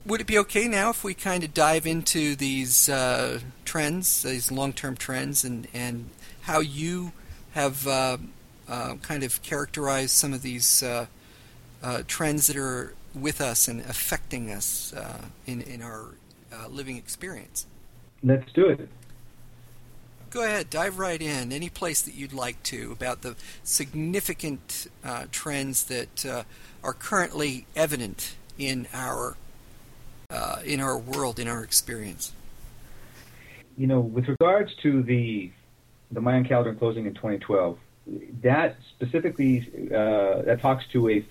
Would it be okay now if we kind of dive into these trends, these long-term trends, and how you have kind of characterized some of these trends that are with us and affecting us in our living experience? Let's do it. Go ahead, dive right in. Any place that you'd like to about the significant trends that are currently evident in our world, in our experience. With regards to the Mayan calendar closing in 2012, that specifically that talks to a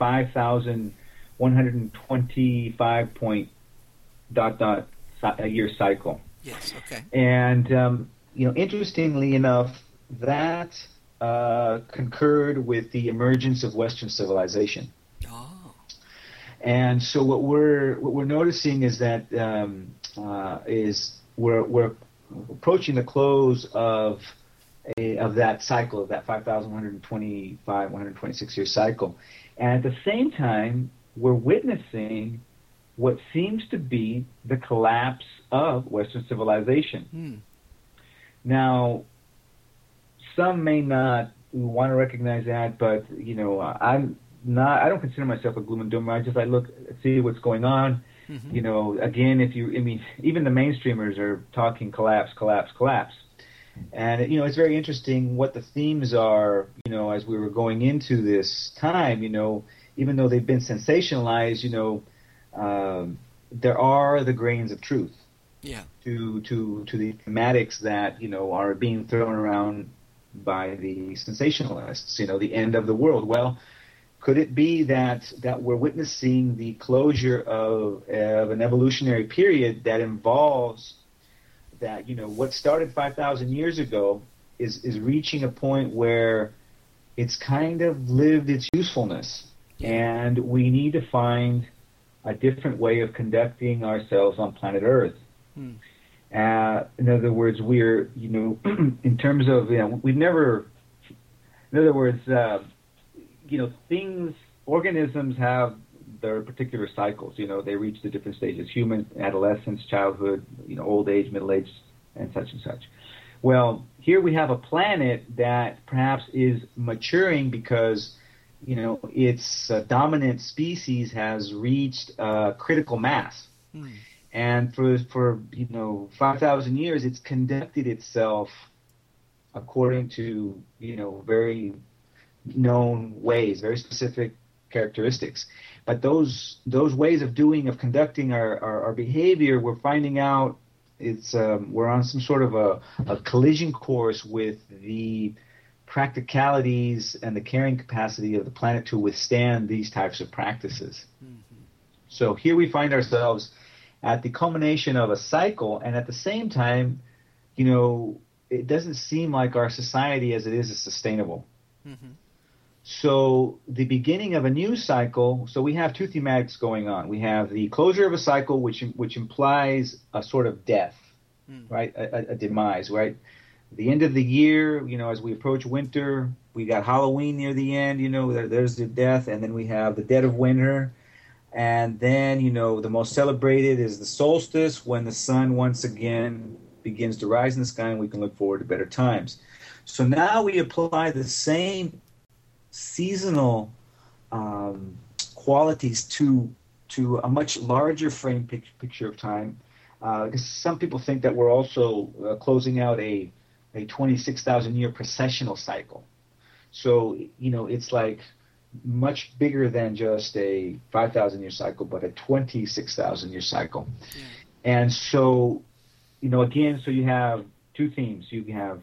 5,125 point ... a year cycle. Yes. Okay. And interestingly enough, that concurred with the emergence of Western civilization. Oh. And so what we're noticing is that we're approaching the close of that cycle, of that 5,125, 126 year cycle, and at the same time we're witnessing what seems to be the collapse of Western civilization. Now, some may not want to recognize that, but I don't consider myself a gloom and doomer. I see what's going on. Mm-hmm. Again, even the mainstreamers are talking collapse. And it's very interesting what the themes are. As we were going into this time, even though they've been sensationalized, there are the grains of truth. Yeah. To the thematics that are being thrown around by the sensationalists. The end of the world. Well, could it be that we're witnessing the closure of an evolutionary period that involves that what started 5,000 years ago is reaching a point where it's kind of lived its usefulness, and we need to find a different way of conducting ourselves on planet Earth. In other words, we're, in terms of, organisms have their particular cycles. They reach the different stages: human, adolescence, childhood, old age, middle age, and such and such. Well, here we have a planet that perhaps is maturing because, its dominant species has reached critical mass. And for 5,000 years, it's conducted itself according to, very known ways, very specific characteristics. But those ways of conducting our behavior, we're finding out we're on some sort of a collision course with the practicalities and the carrying capacity of the planet to withstand these types of practices. Mm-hmm. So here we find ourselves at the culmination of a cycle, and at the same time, it doesn't seem like our society as it is sustainable. Mm-hmm. So the beginning of a new cycle, so we have two thematics going on. We have the closure of a cycle, which implies a sort of death, right? A demise, right? The end of the year, as we approach winter, we got Halloween near the end, there's the death, and then we have the dead of winter. And then, the most celebrated is the solstice, when the sun once again begins to rise in the sky and we can look forward to better times. So now we apply the same seasonal qualities to a much larger frame picture of time. Because some people think that we're also closing out a 26,000 year precessional cycle. So, it's like much bigger than just a 5,000 year cycle, but a 26,000 year cycle. Yeah. And so, again, so you have two themes. You have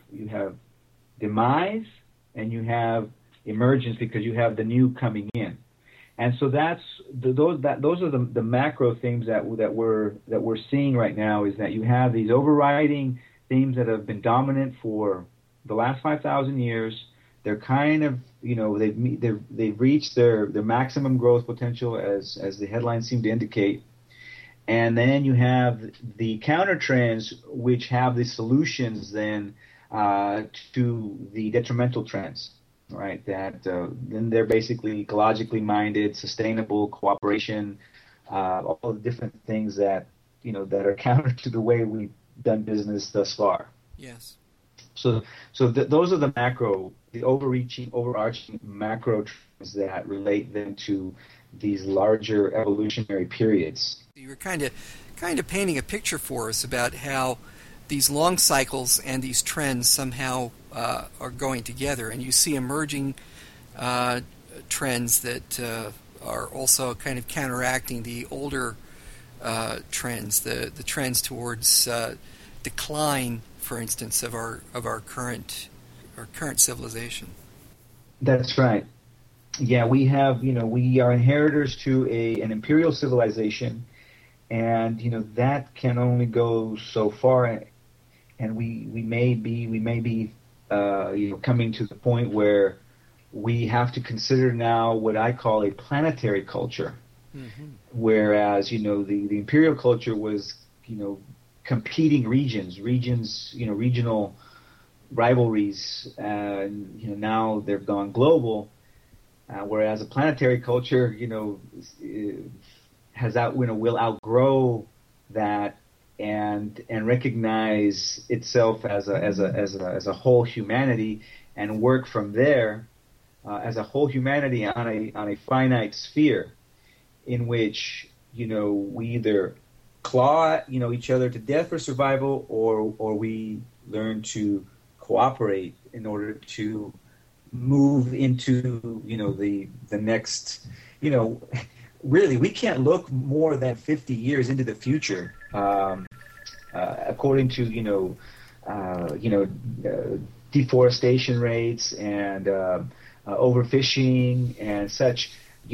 demise and you have emergence, because you have the new coming in. And so those are the macro themes that we're seeing right now, is that you have these overriding themes that have been dominant for the last 5,000 years. They're kind of, they've reached their maximum growth potential, as the headlines seem to indicate. And then you have the counter trends, which have the solutions then to the detrimental trends, right? That then they're basically ecologically minded, sustainable cooperation, all the different things that that are counter to the way we've done business thus far. Yes. So those are the overarching macro trends that relate then to these larger evolutionary periods. You were kind of painting a picture for us about how these long cycles and these trends somehow are going together, and you see emerging trends that are also kind of counteracting the older trends, the trends towards decline, for instance, of our current civilization. That's right. Yeah, we are inheritors to an imperial civilization, and that can only go so far, and we may be coming to the point where we have to consider now what I call a planetary culture, whereas the imperial culture was competing regions, regional rivalries, and now they've gone global. Whereas a planetary culture, will outgrow that and recognize itself as a whole humanity and work from there as a whole humanity on a finite sphere, in which we either claw each other to death for survival, or we learn to cooperate in order to move into the next. Really, we can't look more than 50 years into the future, according to deforestation rates and overfishing and such.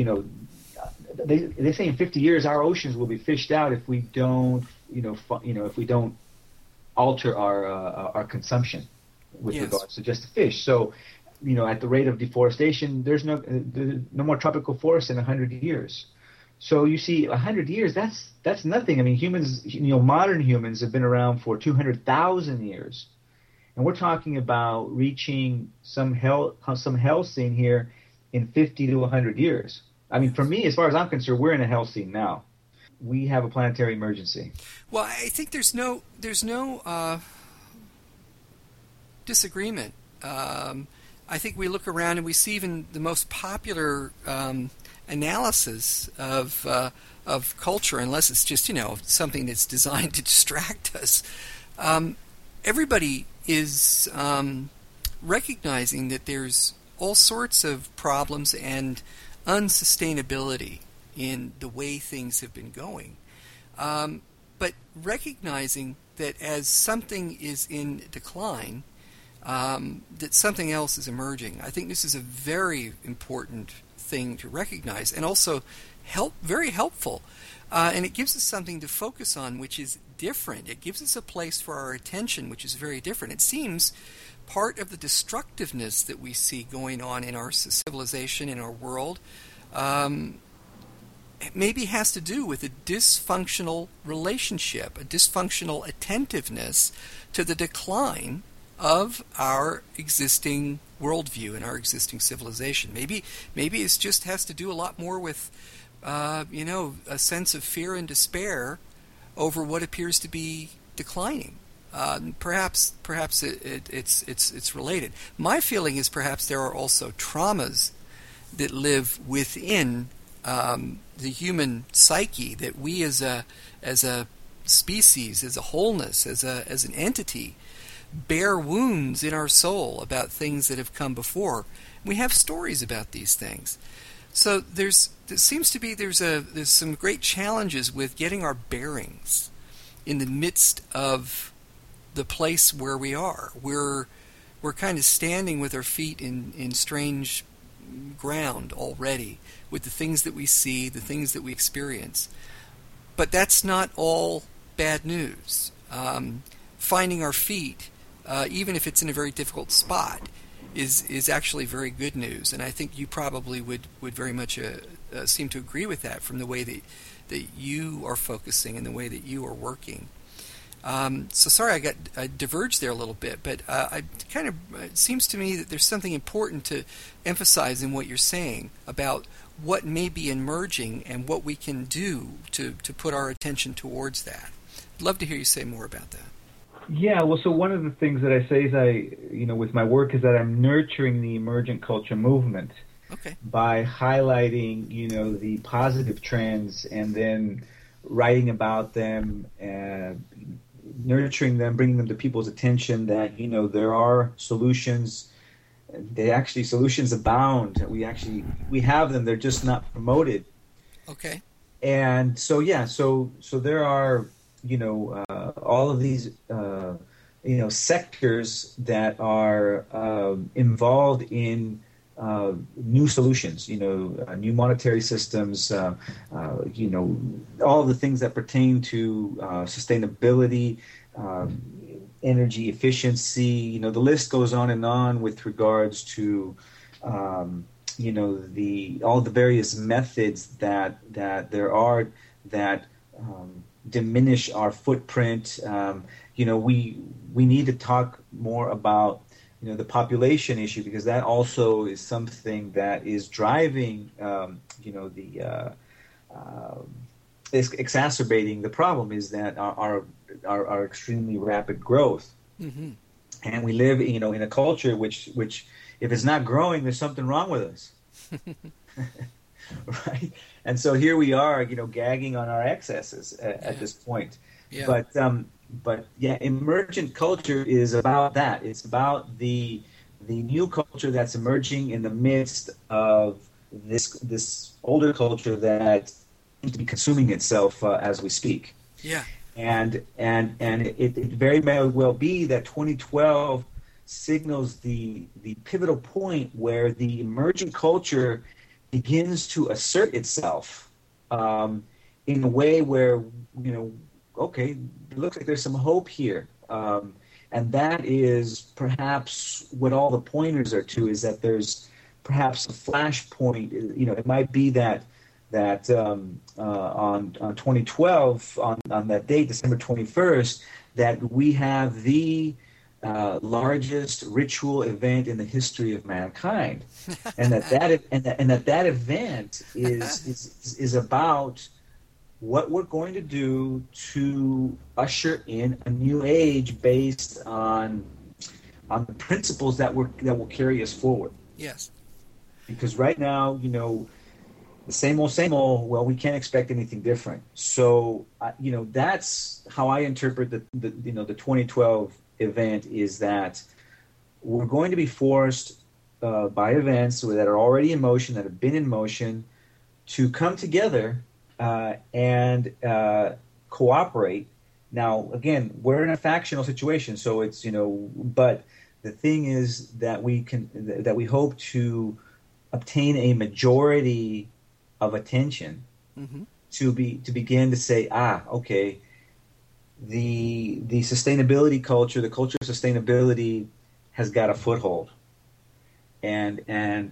They say in 50 years our oceans will be fished out if we don't if we don't alter our consumption with regards to just the fish. So at the rate of deforestation, there's no more tropical forests in 100 years. So you see, 100 years, that's nothing. I mean, humans, modern humans have been around for 200,000 years, and we're talking about reaching some Holocene here in 50 to 100 years. I mean, for me, as far as I'm concerned, we're in a Holocene now. We have a planetary emergency. Well, I think there's no disagreement. I think we look around and we see even the most popular analysis of culture, unless it's just something that's designed to distract us. Everybody is recognizing that there's all sorts of problems and unsustainability in the way things have been going, but recognizing that as something is in decline, that something else is emerging. I think this is a very important thing to recognize, and also very helpful. And it gives us something to focus on, which is different. It gives us a place for our attention, which is very different. It seems part of the destructiveness that we see going on in our civilization, in our world, maybe has to do with a dysfunctional relationship, a dysfunctional attentiveness to the decline of our existing worldview and our existing civilization. Maybe it just has to do a lot more with a sense of fear and despair over what appears to be declining. Perhaps it's related. My feeling is perhaps there are also traumas that live within the human psyche, that we as a species, as a wholeness, as an entity, bear wounds in our soul about things that have come before. We have stories about these things. So there seems to be there's some great challenges with getting our bearings in the midst of the place where we are. We're kind of standing with our feet in strange ground already with the things that we see, the things that we experience. But that's not all bad news. Finding our feet, even if it's in a very difficult spot, is actually very good news. And I think you probably would very much seem to agree with that from the way that you are focusing and the way that you are working. So sorry I diverged there a little bit, but it seems to me that there's something important to emphasize in what you're saying about what may be emerging and what we can do to put our attention towards that. I'd love to hear you say more about that. Yeah, well, so one of the things that I say is with my work is that I'm nurturing the emergent culture movement. Okay. By highlighting, the positive trends and then writing about them, nurturing them, bringing them to people's attention that, there are solutions. Solutions abound. We have them. They're just not promoted. Okay. And so there are, all of these, sectors that are involved in new solutions, new monetary systems, all of the things that pertain to sustainability, energy efficiency. The list goes on and on with regards to, all the various methods that there are that diminish our footprint. We need to talk more about the population issue, because that also is something that is driving, is exacerbating the problem, is that our extremely rapid growth. Mm-hmm. And we live, in a culture which if it's not growing, there's something wrong with us. Right? And so here we are, gagging on our excesses at this point. Yeah. But emergent culture is about that. It's about the new culture that's emerging in the midst of this older culture that seems to be consuming itself as we speak. Yeah. And it very may well be that 2012 signals the pivotal point where the emergent culture begins to assert itself in a way where, okay, it looks like there's some hope here. And that is perhaps what all the pointers are to, is that there's perhaps a flashpoint. It might be that on 2012, on that date, December 21st, that we have the largest ritual event in the history of mankind, and that event is about what we're going to do to usher in a new age based on the principles that will carry us forward. Yes. Because right now, the same old, well, we can't expect anything different. So, that's how I interpret the 2012 event, is that we're going to be forced by events that are already in motion, that have been in motion, to come together and cooperate. Now, again, we're in a factional situation, so it's, but the thing is that we hope to obtain a majority of attention, mm-hmm. to begin to say, okay, the sustainability culture, the culture of sustainability, has got a foothold, and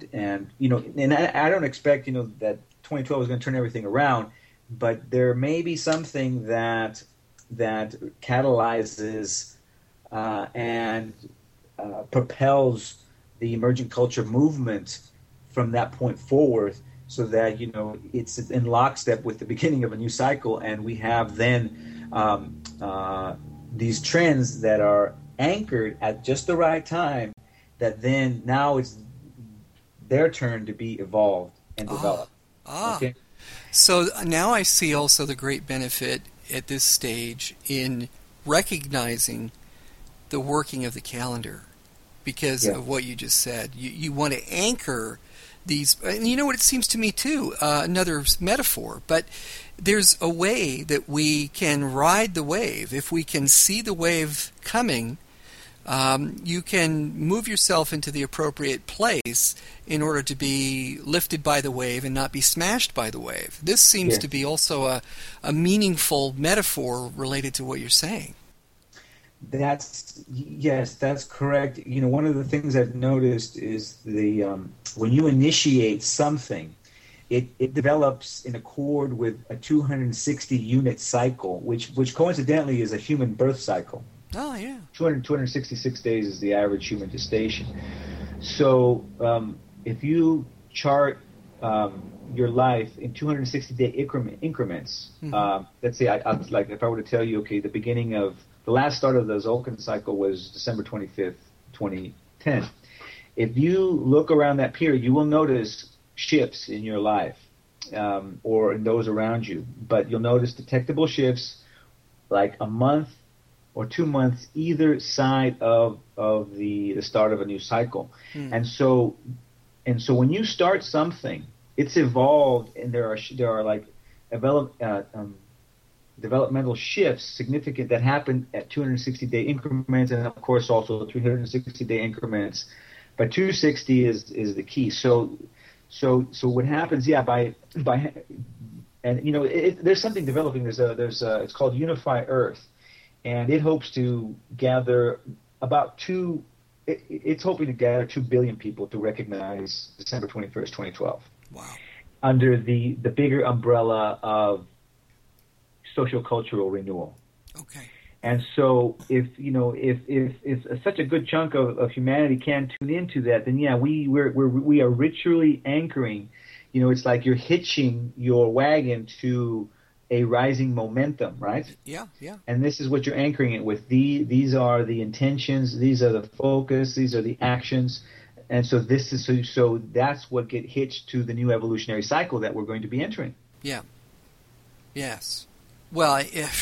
I don't expect that 2012 is going to turn everything around, but there may be something that catalyzes and propels the emergent culture movement from that point forward, so that it's in lockstep with the beginning of a new cycle, and we have then these trends that are anchored at just the right time, that then now it's their turn to be evolved and developed. Okay? So now I see also the great benefit at this stage in recognizing the working of the calendar, because of what you just said. You want to anchor these, and you know what it seems to me too, another metaphor, but there's a way that we can ride the wave. If we can see the wave coming, you can move yourself into the appropriate place in order to be lifted by the wave and not be smashed by the wave. This seems to be also a meaningful metaphor related to what you're saying. That's correct. One of the things I've noticed is when you initiate something, it develops in accord with a 260 unit cycle, which coincidentally is a human birth cycle. Oh, yeah. 266 days is the average human gestation. So if you chart your life in 260-day increments. Let's say, like if I were to tell you, okay, the last start of the Tzolk'in cycle was December 25th, 2010. If you look around that period, you will notice shifts in your life or in those around you. But you'll notice detectable shifts like a month or 2 months either side of the start of a new cycle. And so when you start something, it's evolved, and there are like developmental shifts significant that happen at 260-day increments, and of course also 360-day increments. But 260 is the key. So what happens? Yeah, by and you know there's something developing. It's called Unify Earth, and it hopes to gather about It's hoping to gather 2 billion people to recognize December 21st, 2012. Wow. Under the bigger umbrella of social cultural renewal. Okay. And so if such a good chunk of humanity can tune into that, then yeah, we are ritually anchoring. You know, it's like you're hitching your wagon to a rising momentum, right? Yeah, yeah. And this is what you're anchoring it with. These are the intentions, these are the focus, these are the actions. And so so that's what get hitched to the new evolutionary cycle that we're going to be entering. Yeah. Yes. Well,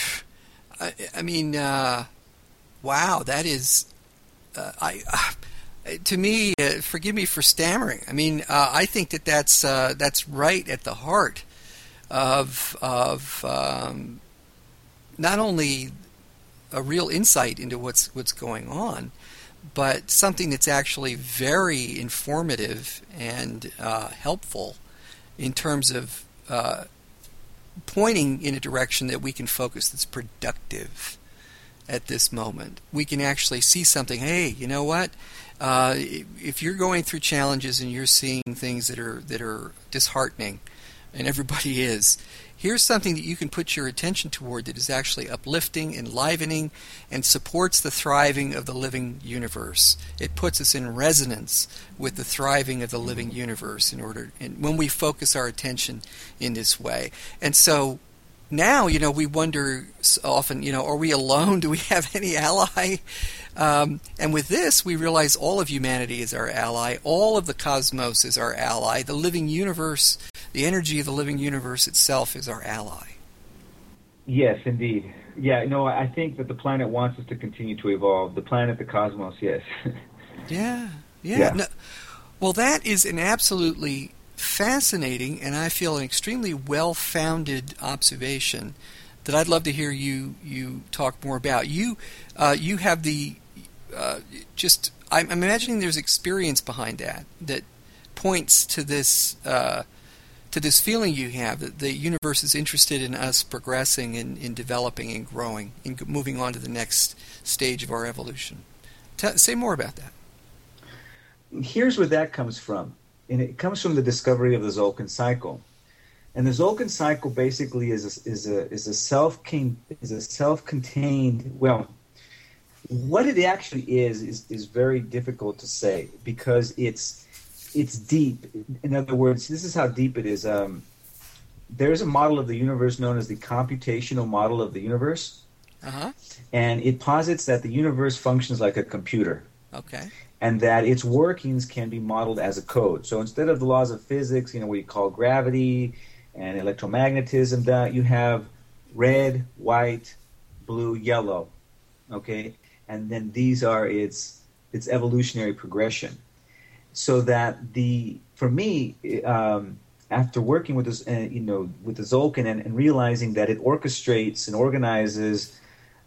wow, that is, to me, forgive me for stammering. I mean, I think that's right at the heart of not only a real insight into what's going on, but something that's actually very informative and helpful in terms of pointing in a direction that we can focus that's productive at this moment. We can actually see something. Hey, you know what? If you're going through challenges and you're seeing things that are disheartening, and everybody is, here's something that you can put your attention toward that is actually uplifting, enlivening, and supports the thriving of the living universe. It puts us in resonance with the thriving of the living universe and when we focus our attention in this way. And so now, we wonder often, are we alone? Do we have any ally? And with this, we realize all of humanity is our ally. All of the cosmos is our ally. The living universe, the energy of the living universe itself is our ally. Yes, indeed. Yeah, I think that the planet wants us to continue to evolve. The planet, the cosmos, yes. Yeah. No, well, that is an absolutely fascinating, and I feel an extremely well-founded observation that I'd love to hear you talk more about. You have the I'm imagining there's experience behind that points to this feeling you have that the universe is interested in us progressing and in developing and growing and moving on to the next stage of our evolution. Say more about that. Here's where that comes from. And it comes from the discovery of the Tzolk'in cycle. And the Tzolk'in cycle basically is a self-contained. Well, what it actually is very difficult to say because it's deep. In other words, this is how deep it is. There's a model of the universe known as the computational model of the universe, and it posits that the universe functions like a computer. Okay. And that its workings can be modeled as a code. So instead of the laws of physics, what you call gravity and electromagnetism, that you have red, white, blue, yellow, okay? And then these are its evolutionary progression. So that for me, after working with this, with the Tzolk'in and realizing that it orchestrates and organizes,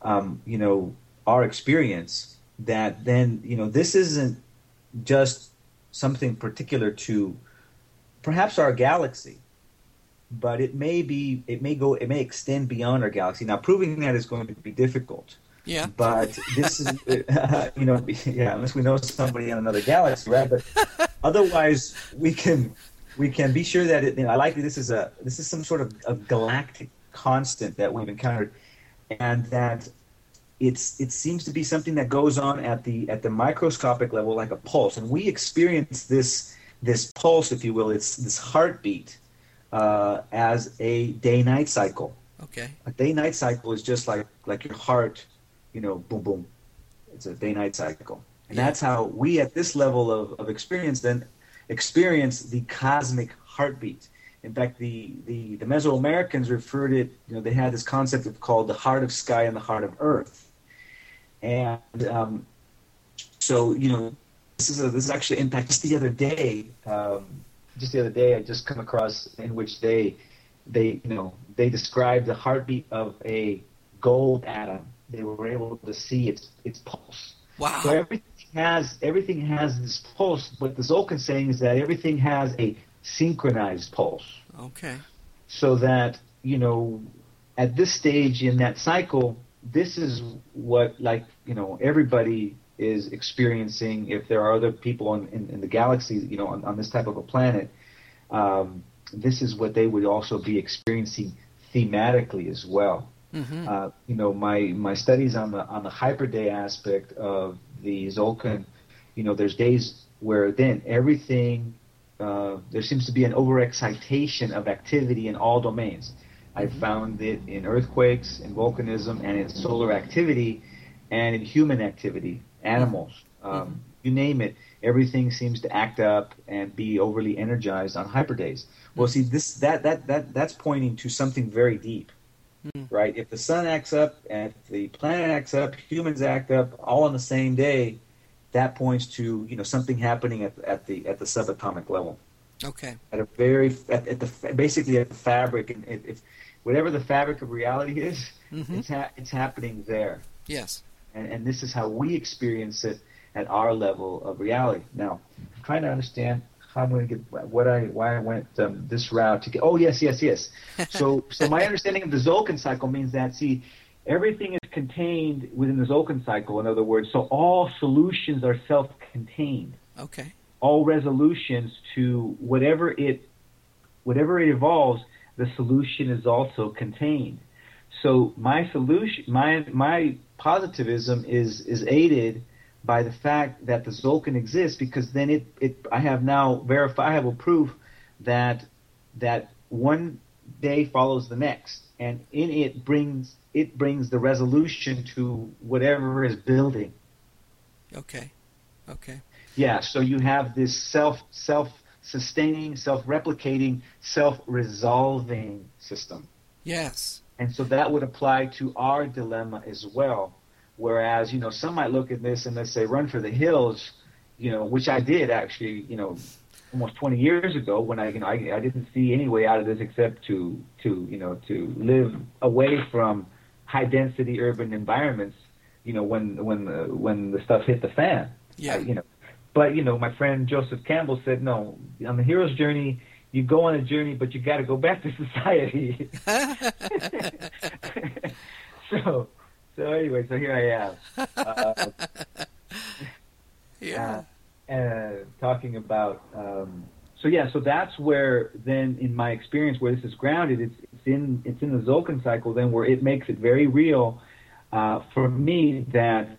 our experience. That then, this isn't just something particular to perhaps our galaxy, but it may extend beyond our galaxy. Now, proving that is going to be difficult. Yeah. But this is, unless we know somebody in another galaxy, right? But otherwise, we can be sure that I like that this is some sort of galactic constant that we've encountered, and that. It seems to be something that goes on at the microscopic level, like a pulse, and we experience this this pulse, if you will, it's this heartbeat as a day-night cycle. Okay. A day-night cycle is just like your heart, boom, boom. It's a day-night cycle. And that's how we, at this level of experience, then experience the cosmic heartbeat. In fact, the Mesoamericans referred it, they had this concept called the heart of sky and the heart of earth. And so, this is actually, in fact, just the other day, I just come across in which they described the heartbeat of a gold atom. They were able to see its pulse. Wow. So everything has this pulse. What the Tzolk'in's saying is that everything has a synchronized pulse. Okay. So that, at this stage in that cycle, this is what, everybody is experiencing. If there are other people in the galaxy, on this type of a planet, this is what they would also be experiencing thematically as well. Mm-hmm. My studies on the hyperday aspect of the Tzolk'in, there's days where then everything, there seems to be an overexcitation of activity in all domains. I found it in earthquakes, in volcanism, and in solar activity, and in human activity, animals, you name it. Everything seems to act up and be overly energized on hyperdays. Well, see, that's pointing to something very deep, right? If the sun acts up and if the planet acts up, humans act up, all on the same day, that points to something happening at the subatomic level. Okay. At a basically at the fabric, and if whatever the fabric of reality is, it's happening there. Yes. And this is how we experience it at our level of reality. Now, I'm trying to understand how I'm going to get why I went this route to get. Oh, yes. So my understanding of the Tzolk'in cycle means that, see, everything is contained within the Tzolk'in cycle. In other words, so all solutions are self-contained. Okay. All resolutions to whatever it evolves, the solution is also contained. So my solution, my positivism is aided by the fact that the Tzolk'in exists, because then I have now verifiable proof that one day follows the next, and in it brings the resolution to whatever is building. Okay. Yeah, so you have this self-sustaining, self-replicating, self-resolving system. Yes. And so that would apply to our dilemma as well. Whereas, some might look at this and they say, run for the hills, which I did actually, almost 20 years ago, when I didn't see any way out of this except to live away from high-density urban environments, when the stuff hit the fan. Yeah. But, my friend Joseph Campbell said, no, on the hero's journey, you go on a journey, but you got to go back to society. So anyway, so here I am. Talking about, so that's where then, in my experience, where this is grounded, it's in the Tzolk'in cycle, then, where it makes it very real for me that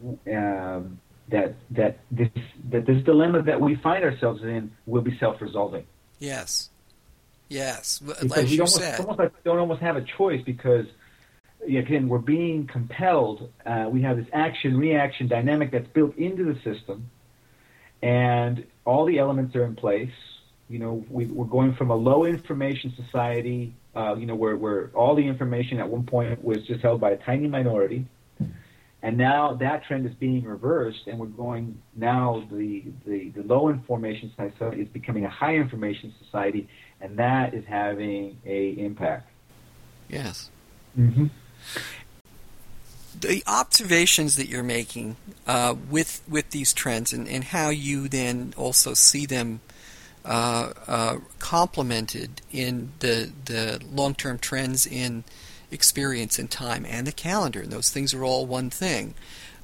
this dilemma that we find ourselves in will be self-resolving. Yes. Because as you said, we don't almost have a choice, because again, we're being compelled. We have this action-reaction dynamic that's built into the system, and all the elements are in place. We're going from a low-information society, where all the information at one point was just held by a tiny minority, and now that trend is being reversed, and we're going now the low-information society is becoming a high-information society, and that is having an impact. Yes. Mm-hmm. The observations that you're making with these trends, and how you then also see them complemented in the long-term trends in experience and time and the calendar, and those things are all one thing.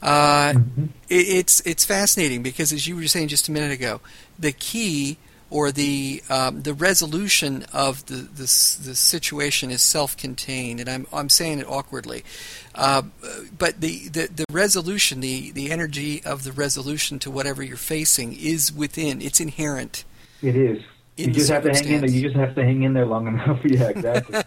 It's fascinating, because, as you were saying just a minute ago, the key, or the resolution of the situation is self-contained, and I'm saying it awkwardly, but the resolution, the energy of the resolution to whatever you're facing is within. It's inherent. It is. You just have to hang in there. You just have to hang in there long enough. Yeah, exactly.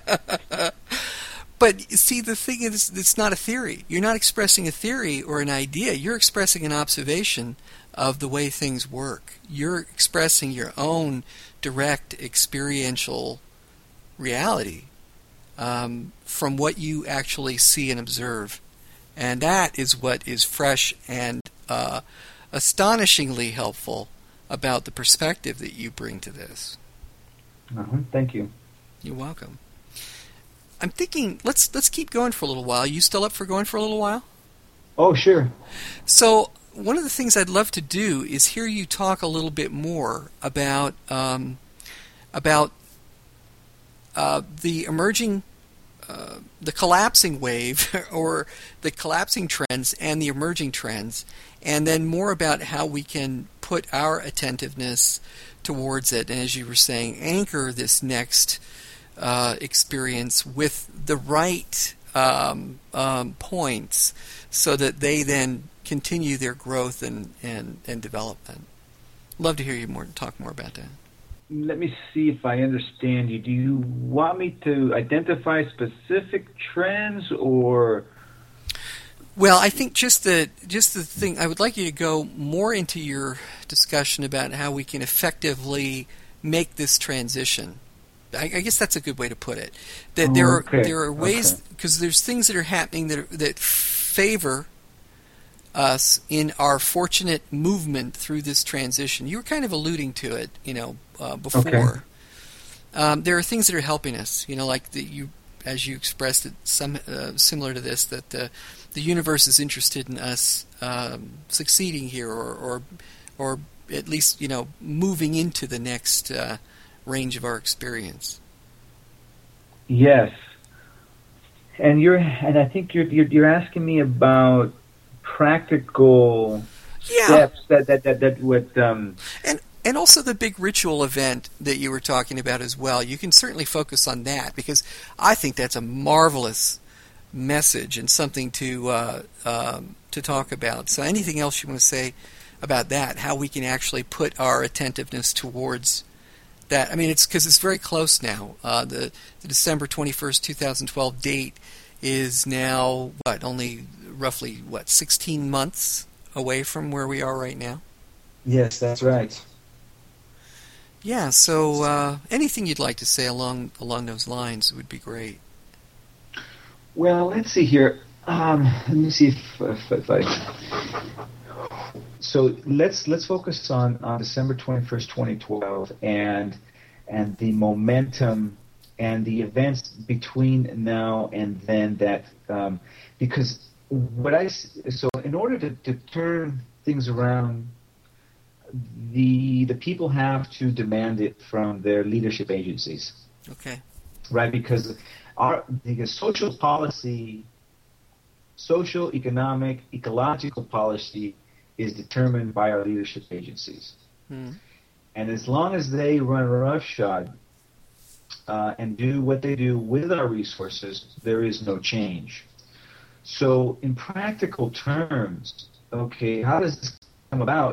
But see, the thing is, it's not a theory. You're not expressing a theory or an idea. You're expressing an observation of the way things work. You're expressing your own direct experiential reality from what you actually see and observe. And that is what is fresh and astonishingly helpful about the perspective that you bring to this. Thank you. You're welcome. I'm thinking, let's keep going for a little while. You still up for going for a little while? Oh, sure. So one of the things I'd love to do is hear you talk a little bit more about the emerging, the collapsing wave, or the collapsing trends and the emerging trends, and then more about how we can put our attentiveness towards it, and as you were saying, anchor this next experience with the right points so that they then continue their growth and development. Love to hear you talk more about that. Let me see if I understand you. Do you want me to identify specific trends, or? Well, I think just the thing, I would like you to go more into your discussion about how we can effectively make this transition. I guess that's a good way to put it. That there are ways, because there's things that are happening that favor us in our fortunate movement through this transition. You were kind of alluding to it, before. Okay. There are things that are helping us, like as you expressed it, similar to this, that the universe is interested in us succeeding here, or at least moving into the next range of our experience. Yes, and I think you're asking me about practical steps that would and also the big ritual event that you were talking about as well. You can certainly focus on that, because I think that's a marvelous message and something to talk about. So anything else you want to say about that, how we can actually put our attentiveness towards that? I mean, it's because it's very close now. The December 21st, 2012 date is now, only roughly, 16 months away from where we are right now? Yes, that's right. Yeah, so anything you'd like to say along those lines would be great. Well, let's see here. Let me see if I... So let's focus on December 21st, 2012, and the momentum and the events between now and then. That because in order to turn things around, the people have to demand it from their leadership agencies. Okay. Right, because the social policy, social, economic, ecological policy is determined by our leadership agencies. And as long as they run roughshod and do what they do with our resources, there is no change. So in practical terms, how does this come about?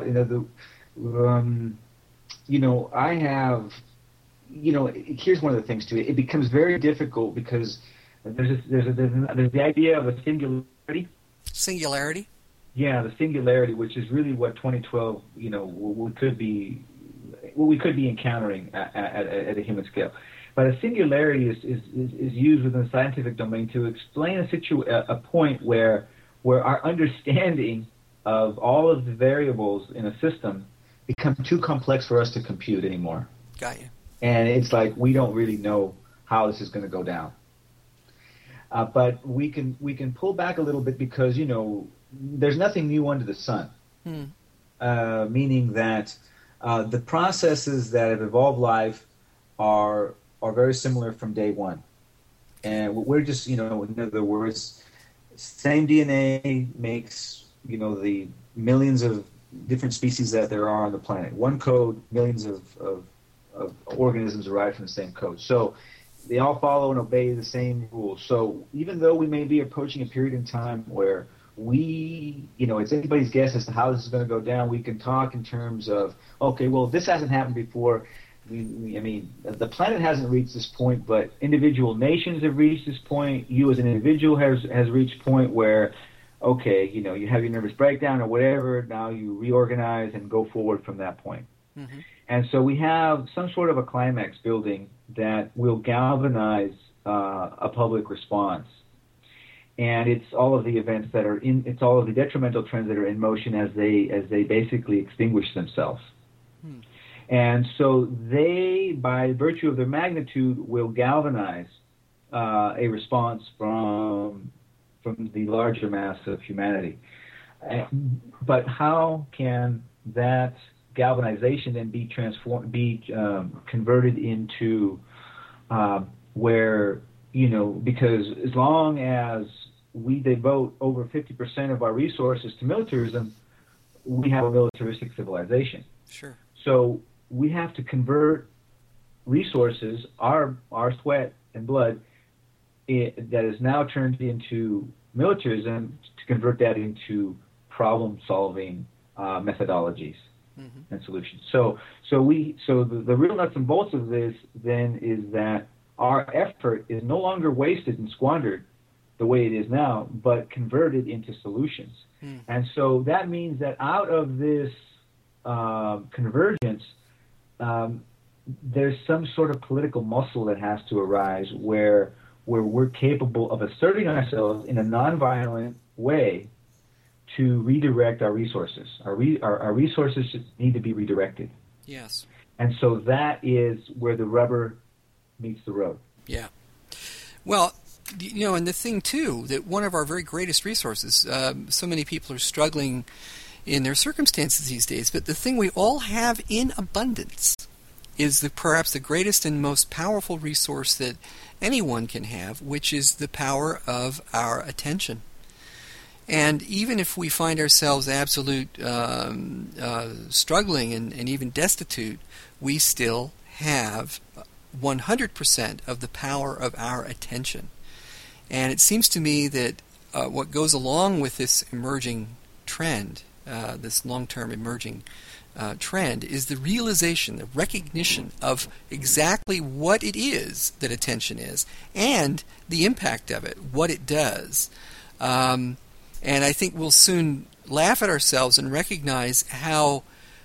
I have, here's one of the things too. It becomes very difficult because there's the idea of a singularity. Singularity? Yeah, the singularity, which is really what 2012, we could be encountering at a human scale. But a singularity is used within the scientific domain to explain a point where our understanding of all of the variables in a system become too complex for us to compute anymore. Got you. And it's like we don't really know how this is going to go down. But we can pull back a little bit because there's nothing new under the sun. Meaning that the processes that have evolved life are very similar from day one, and we're just in other words, same DNA makes the millions of different species that there are on the planet. One code, millions of organisms derived from the same code. So they all follow and obey the same rules. So even though we may be approaching a period in time where it's anybody's guess as to how this is going to go down. We can talk in terms of, okay, well, this hasn't happened before. The planet hasn't reached this point, but individual nations have reached this point. You as an individual has reached a point where, okay, you have your nervous breakdown or whatever. Now you reorganize and go forward from that point. Mm-hmm. And so we have some sort of a climax building that will galvanize a public response. And it's all of the events that are it's all of the detrimental trends that are in motion as they basically extinguish themselves. Hmm. And so they, by virtue of their magnitude, will galvanize a response from the larger mass of humanity. But how can that galvanization then be converted into where, because as long as we devote over 50% of our resources to militarism, we have a militaristic civilization. Sure. So we have to convert resources, our sweat and blood, that is now turned into militarism, to convert that into problem-solving methodologies and solutions. So the real nuts and bolts of this then is that our effort is no longer wasted and squandered the way it is now, but converted into solutions. And so that means that out of this convergence, there's some sort of political muscle that has to arise where we're capable of asserting ourselves in a nonviolent way to redirect our resources. Our resources need to be redirected. Yes. And so that is where the rubber meets the road. Yeah. Well, and the thing, too, that one of our very greatest resources, so many people are struggling in their circumstances these days, but the thing we all have in abundance is perhaps the greatest and most powerful resource that anyone can have, which is the power of our attention. And even if we find ourselves absolute struggling and even destitute, we still have 100% of the power of our attention. And it seems to me that what goes along with this emerging trend, this long-term emerging trend, is the realization, the recognition of exactly what it is that attention is and the impact of it, what it does. And I think we'll soon laugh at ourselves and recognize how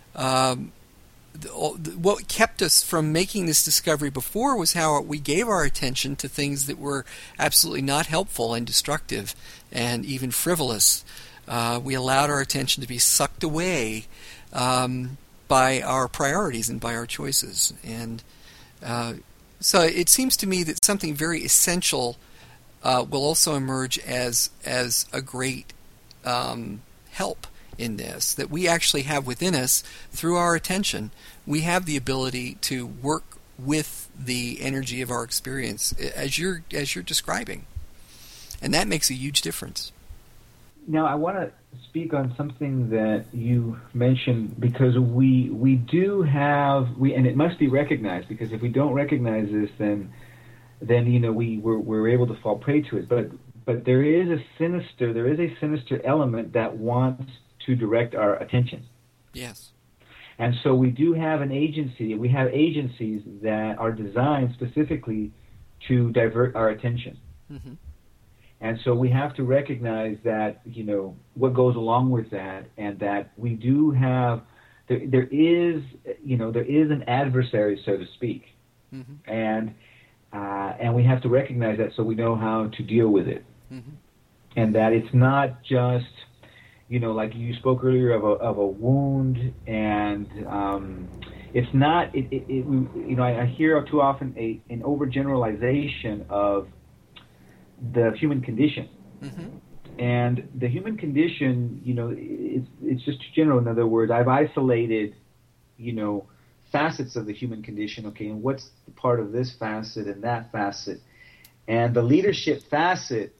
what kept us from making this discovery before was how we gave our attention to things that were absolutely not helpful and destructive and even frivolous. We allowed our attention to be sucked away by our priorities and by our choices. And so it seems to me that something very essential will also emerge as a great help in this, that we actually have within us through our attention. We have the ability to work with the energy of our experience as you're describing, and that makes a huge difference. Now, I want to speak on something that you mentioned, because we do have, and it must be recognized, because if we don't recognize this, then we're able to fall prey to it. But there is a sinister element that wants to direct our attention. Yes. And so we do have an agency. We have agencies that are designed specifically to divert our attention. Mm-hmm. And so we have to recognize that, what goes along with that, and that we do have, there is an adversary, so to speak. Mm-hmm. And we have to recognize that so we know how to deal with it. Mm-hmm. And that it's not just, like you spoke earlier of a wound, and it's not, I hear too often an overgeneralization of the human condition. Mm-hmm. And the human condition, it's just too general. In other words, I've isolated, facets of the human condition. Okay, and what's the part of this facet and that facet? And the leadership facet,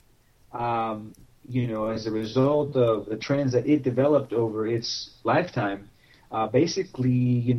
as a result of the trends that it developed over its lifetime, basically,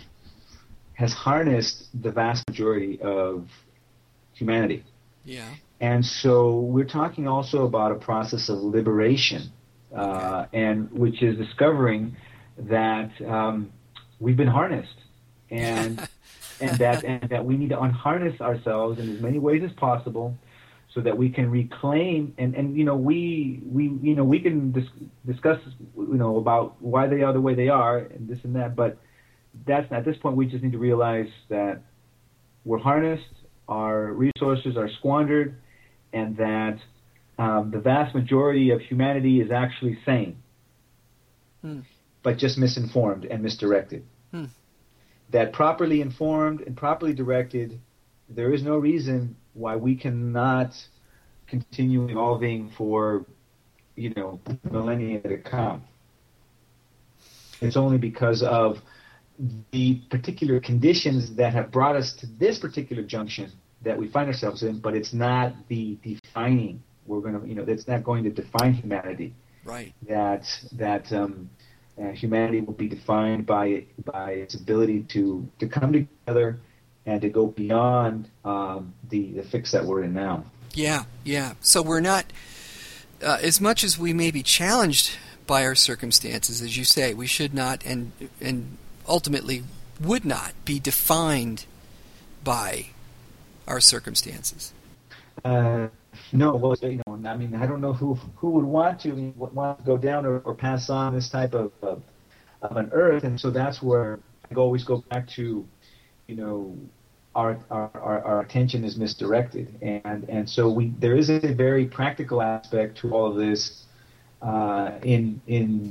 has harnessed the vast majority of humanity. Yeah. And so we're talking also about a process of liberation, and which is discovering that we've been harnessed, and that we need to unharness ourselves in as many ways as possible, so that we can reclaim and we can discuss about why they are the way they are and this and that, but that's at this point we just need to realize that we're harnessed, our resources are squandered, and that the vast majority of humanity is actually sane, but just misinformed and misdirected. That properly informed and properly directed, there is no reason why we cannot continue evolving for, millennia to come. It's only because of the particular conditions that have brought us to this particular junction that we find ourselves in, but it's not the defining. It's not going to define humanity. Right. That humanity will be defined by its ability to come together and to go beyond the fix that we're in now. Yeah. So we're not, as much as we may be challenged by our circumstances, as you say, we should not and ultimately would not be defined by our circumstances. No, well, I don't know who would want to go down or pass on this type of an earth, and so that's where I always go back to, our attention is misdirected, and so there is a very practical aspect to all of this, in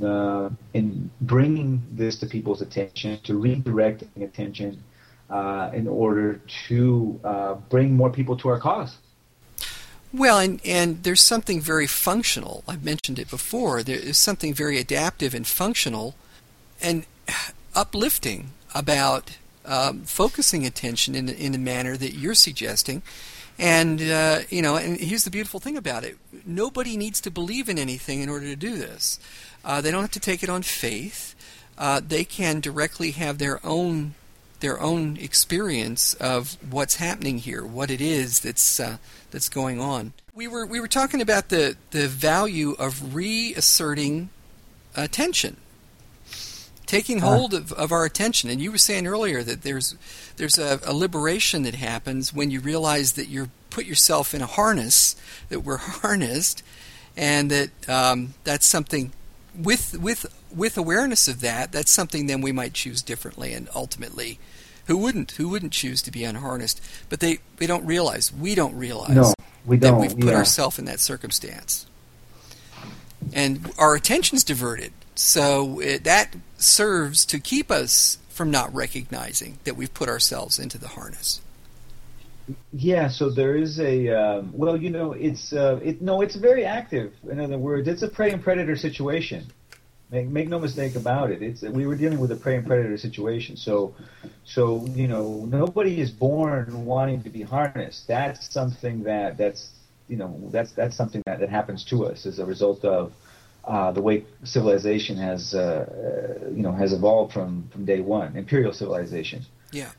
bringing this to people's attention, to redirecting attention, in order to bring more people to our cause. Well, and there's something very functional. I've mentioned it before. There is something very adaptive and functional and uplifting about focusing attention in the manner that you're suggesting. And, and here's the beautiful thing about it. Nobody needs to believe in anything in order to do this. They don't have to take it on faith. They can directly have their own experience of what's happening here, what it is that's going on. We were talking about the value of reasserting attention, taking hold of our attention. And you were saying earlier that there's a liberation that happens when you realize that you put yourself in a harness, that we're harnessed, and that that's something with awareness of that. That's something then we might choose differently, and ultimately, who wouldn't choose to be unharnessed? But they don't realize. We don't realize. No, we don't. That we've put ourselves in that circumstance, and our attention's diverted. So that serves to keep us from not recognizing that we've put ourselves into the harness. Yeah, so there is a it's very active. In other words, it's a prey and predator situation. Make no mistake about it. We were dealing with a prey and predator situation. So nobody is born wanting to be harnessed. That's something that's something that happens to us as a result of the way civilization has evolved from day one, imperial civilization. Yeah.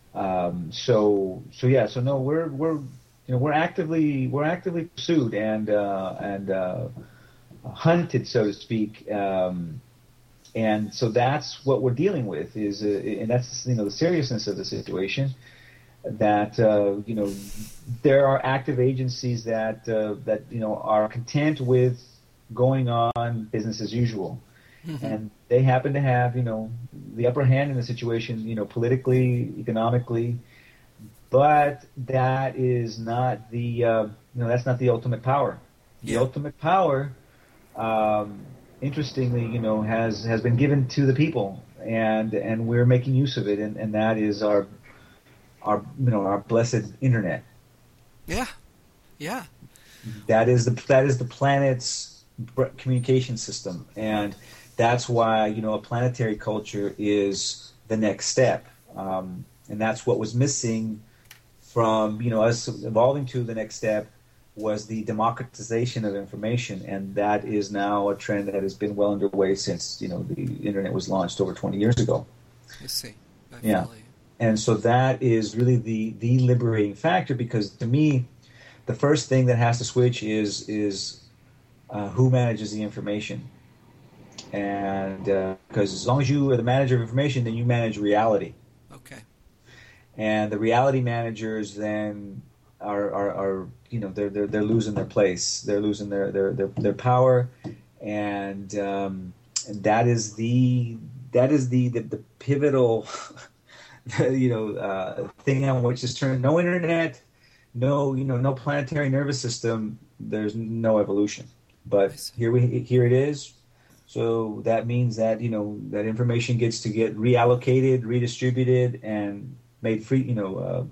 We're actively pursued and hunted, so to speak. And so that's what we're dealing with and that's the seriousness of the situation. That there are active agencies that are content with going on business as usual, and they happen to have the upper hand in the situation, politically, economically, but that is not the that's not the ultimate power. The ultimate power, interestingly, has been given to the people, and we're making use of it, and that is our blessed internet. Yeah. That is the planet's communication system, and that's why a planetary culture is the next step, and that's what was missing from us evolving to the next step was the democratization of information, and that is now a trend that has been well underway since the internet was launched over 20 years ago. I see. And so that is really the liberating factor, because to me, the first thing that has to switch is who manages the information. And because as long as you are the manager of information, then you manage reality. Okay. And the reality managers then are they're losing their place. They're losing their power, and that is the pivotal thing on which is turned. No internet, no planetary nervous system. There's no evolution. But here it is. So that means that that information gets to get reallocated, redistributed, and made free. What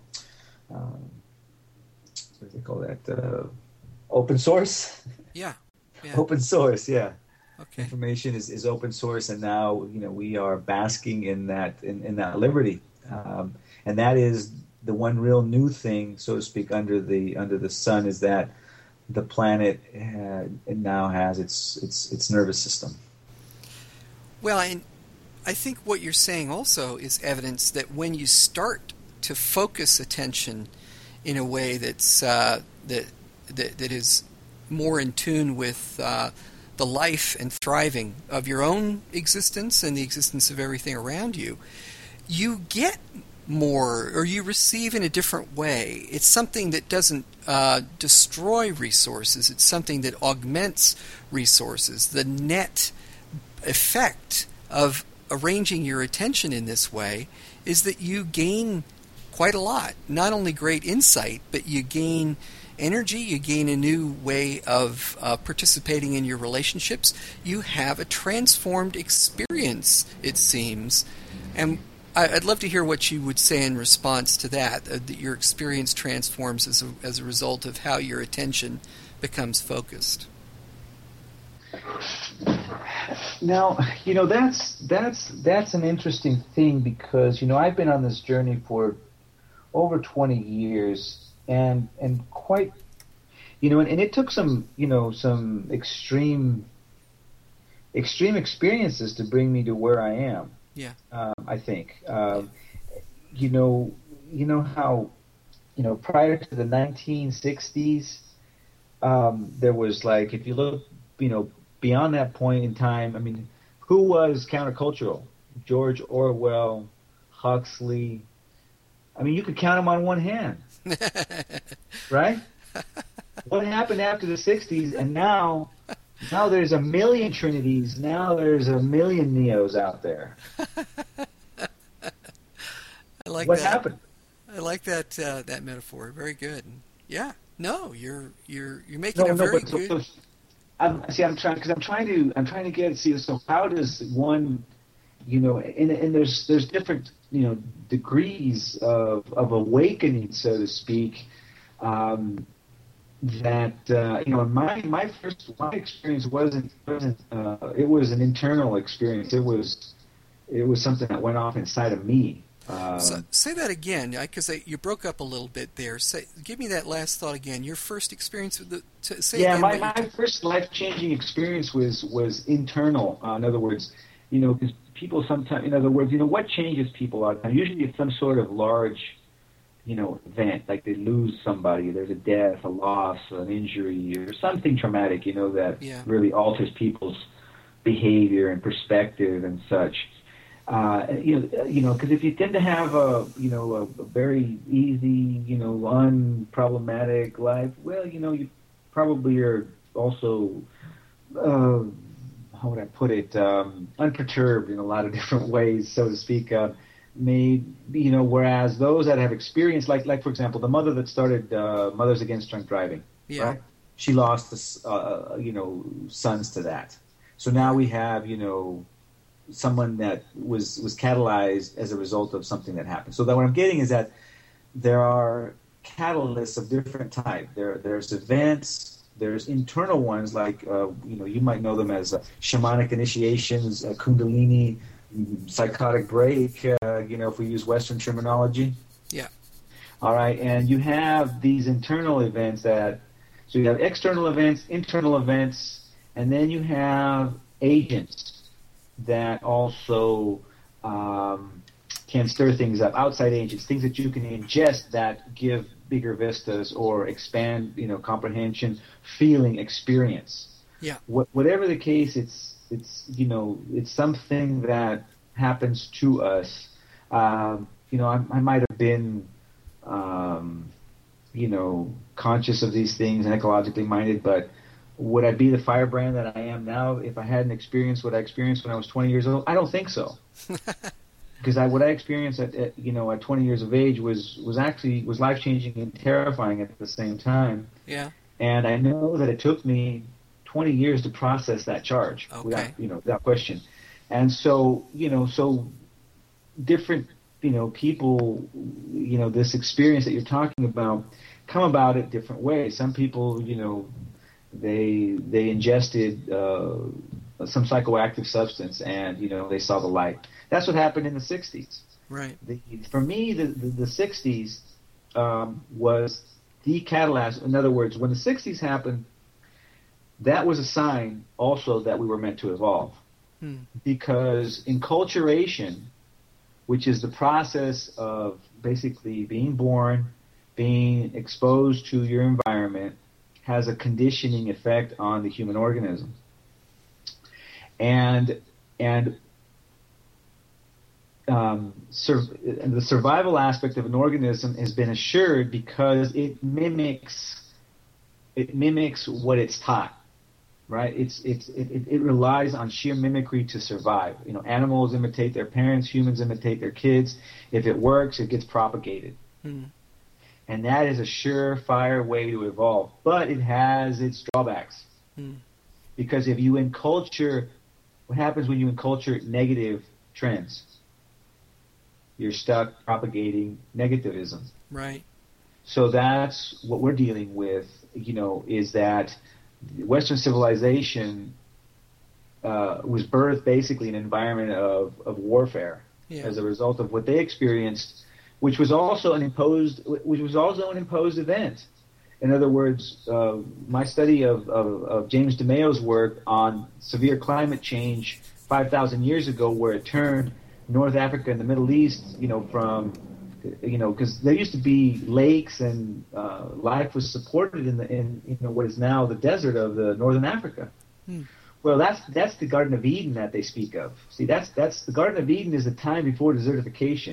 do they call that? Open source. Yeah. Open source. Yeah. Okay. Information is open source, and now we are basking in that liberty, and that is the one real new thing, so to speak, under the sun, is that the planet now has its nervous system. Well, and I think what you're saying also is evidence that when you start to focus attention in a way that's that is more in tune with the life and thriving of your own existence and the existence of everything around you, you get more, or you receive in a different way. It's something that doesn't destroy resources. It's something that augments resources. The net effect of arranging your attention in this way is that you gain quite a lot. Not only great insight, but you gain energy, you gain a new way of participating in your relationships. You have a transformed experience, it seems. And I'd love to hear what you would say in response to that, that your experience transforms as a result of how your attention becomes focused. Now, that's an interesting thing, because I've been on this journey for over 20 years, and quite, and it took some extreme experiences to bring me to where I am. Yeah. I think. You know how, prior to the 1960s, there was, like, if you look, beyond that point in time, I mean, who was countercultural? George Orwell, Huxley. I mean, you could count them on one hand, right? What happened after the 60s? And now there's a million Trinities. Now there's a million Neos out there. I like what that. happened? I like that that metaphor. Very good. Yeah. No, you're making a very good. I'm trying to get. So how does one, and there's different degrees of awakening, so to speak. That my experience wasn't it was an internal experience. It was something that went off inside of me. So, say that again, because you broke up a little bit there. Give me that last thought again. Your first experience with my first life-changing experience was internal. In other words, because people sometimes, what changes people are usually it's some sort of large, event, like they lose somebody, there's a death, a loss, an injury, or something traumatic, that really alters people's behavior and perspective and such. Because if you tend to have a very easy, unproblematic life, well, you probably are also, how would I put it, unperturbed in a lot of different ways, so to speak. Whereas those that have experienced, like for example, the mother that started Mothers Against Drunk Driving, right? She lost, sons to that. So now we have, someone that was catalyzed as a result of something that happened. So that what I'm getting is that there are catalysts of different type. There's events, there's internal ones like you might know them as shamanic initiations, Kundalini, psychotic break. If we use Western terminology. Yeah. All right, and you have these internal events so you have external events, internal events, and then you have agents that also can stir things up, outside agents, things that you can ingest that give bigger vistas or expand, comprehension, feeling, experience. Yeah. Whatever the case, it's something that happens to us. I might have been, conscious of these things and ecologically minded, but would I be the firebrand that I am now if I hadn't experienced what I experienced when I was 20 years old? I don't think so. Because what I experienced at 20 years of age was life-changing and terrifying at the same time. Yeah. And I know that it took me 20 years to process that charge, without question. And so, so different, people, this experience that you're talking about come about it different ways. Some people, they ingested some psychoactive substance and, they saw the light. That's what happened in the 60s. Right. For me, the 60s was the catalyst. In other words, when the 60s happened, that was a sign also that we were meant to evolve. Because enculturation, which is the process of basically being born, being exposed to your environment, has a conditioning effect on the human organism. And the survival aspect of an organism has been assured because it mimics what it's taught, right? It relies on sheer mimicry to survive. Animals imitate their parents, humans imitate their kids. If it works, it gets propagated. And that is a surefire way to evolve. But it has its drawbacks. Because if you enculture, what happens when you enculture negative trends? You're stuck propagating negativism. Right. So that's what we're dealing with, is that Western civilization was birthed basically in an environment of warfare as a result of what they experienced, which was also an imposed event. In other words, my study of James DeMayo's work on severe climate change 5,000 years ago, where it turned North Africa and the Middle East, because there used to be lakes and life was supported in what is now the desert of the Northern Africa. Well, that's the Garden of Eden that they speak of. See, that's the Garden of Eden is a time before desertification.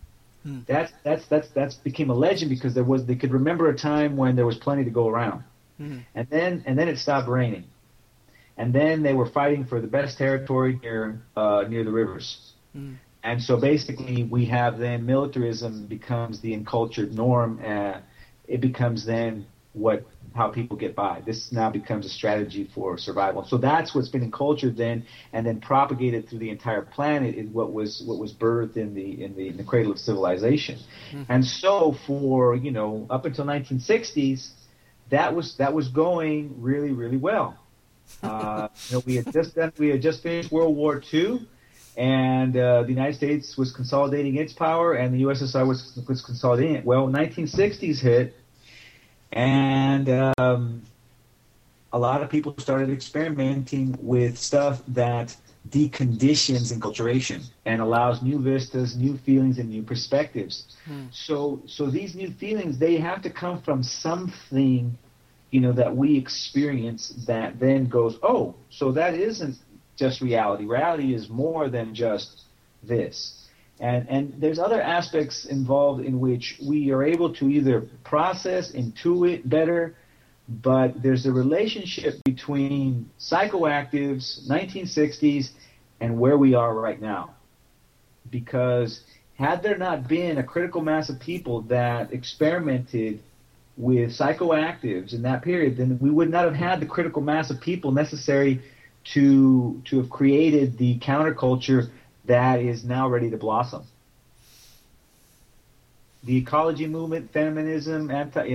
That's became a legend because they could remember a time when there was plenty to go around, and then it stopped raining, and then they were fighting for the best territory near the rivers. And so basically we have then militarism becomes the encultured norm. It becomes then how people get by. This now becomes a strategy for survival. So that's what's been encultured then, and then propagated through the entire planet is what was birthed in the cradle of civilization. And so for up until 1960s, that was going really, really well. We had just finished World War II. And the United States was consolidating its power, and the USSR was consolidating it. Well, 1960s hit, and a lot of people started experimenting with stuff that deconditions enculturation and allows new vistas, new feelings, and new perspectives. So these new feelings, they have to come from something, that we experience that then goes, oh, so that isn't just reality. Reality is more than just this. And there's other aspects involved in which we are able to either process, intuit better, but there's a relationship between psychoactives, 1960s, and where we are right now. Because had there not been a critical mass of people that experimented with psychoactives in that period, then we would not have had the critical mass of people necessary to have created the counterculture that is now ready to blossom. The ecology movement, feminism,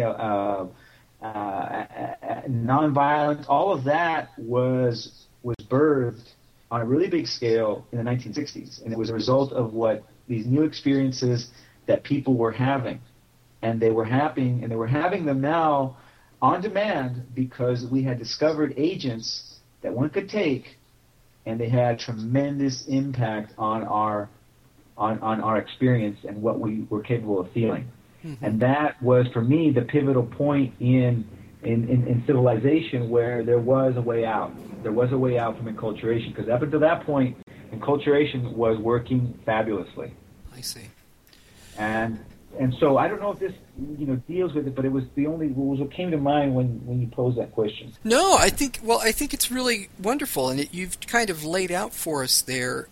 nonviolence, all of that was birthed on a really big scale in the 1960s, and it was a result of what these new experiences that people were having, and they were having them now on demand because we had discovered agents that one could take, and they had tremendous impact on our experience and what we were capable of feeling. Mm-hmm. And that was, for me, the pivotal point in civilization where there was a way out. There was a way out from enculturation, because up until that point, enculturation was working fabulously. I see. And so I don't know if this deals with it, but it was the only rules that came to mind when you posed that question. No, I think it's really wonderful, and you've kind of laid out for us there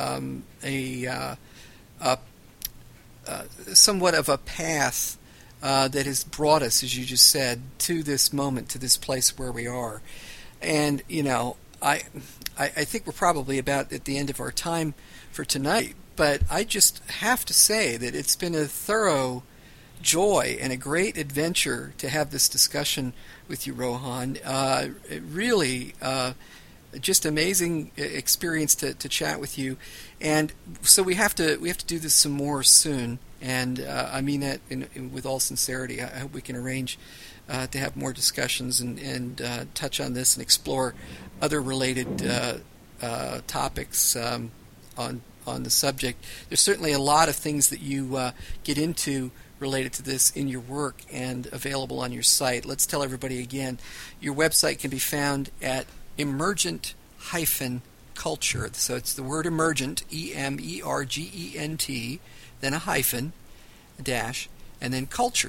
somewhat of a path that has brought us, as you just said, to this moment, to this place where we are. And I think we're probably about at the end of our time for tonight. But I just have to say that it's been a thorough joy and a great adventure to have this discussion with you, Rohan. Really, just amazing experience to chat with you. And so we have to do this some more soon. And I mean that with all sincerity. I hope we can arrange to have more discussions and touch on this and explore other related topics on the subject. There's certainly a lot of things that you get into related to this in your work and available on your site. Let's tell everybody again, your website can be found at emergent-culture. So it's the word emergent, EMERGENT, then a hyphen, dash, and then culture,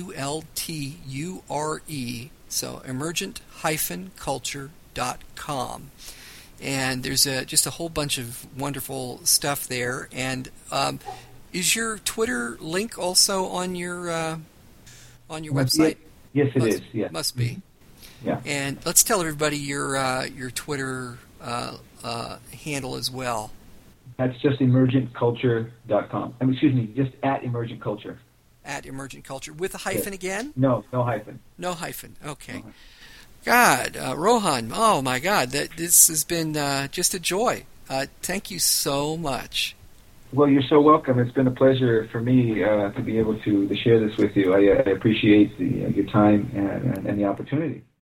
CULTURE. So emergent-culture.com. And there's just a whole bunch of wonderful stuff there. And is your Twitter link also on your website? Yes, it is. Yeah, must be. Yeah. And let's tell everybody your Twitter handle as well. That's just emergentculture.com. Excuse me, just at Emergent Culture. At Emergent Culture with a hyphen again? No hyphen. No hyphen. Okay. No. God, Rohan, oh my God, this has been just a joy. Thank you so much. Well, you're so welcome. It's been a pleasure for me to be able to share this with you. I appreciate your time and the opportunity.